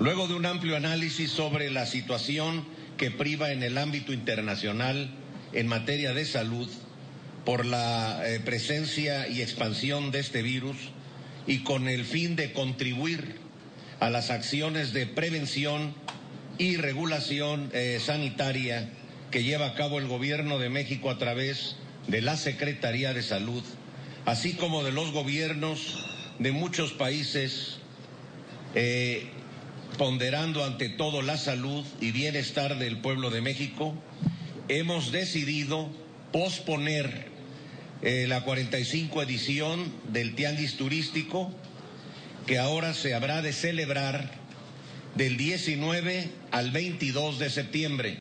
Luego de un amplio análisis sobre la situación que priva en el ámbito internacional en materia de salud por la presencia y expansión de este virus y con el fin de contribuir a las acciones de prevención y regulación sanitaria que lleva a cabo el Gobierno de México a través de la Secretaría de Salud, así como de los gobiernos de muchos países, ponderando ante todo la salud y bienestar del pueblo de México, hemos decidido posponer la 45 edición del Tianguis Turístico, que ahora se habrá de celebrar del 19 al 22 de septiembre.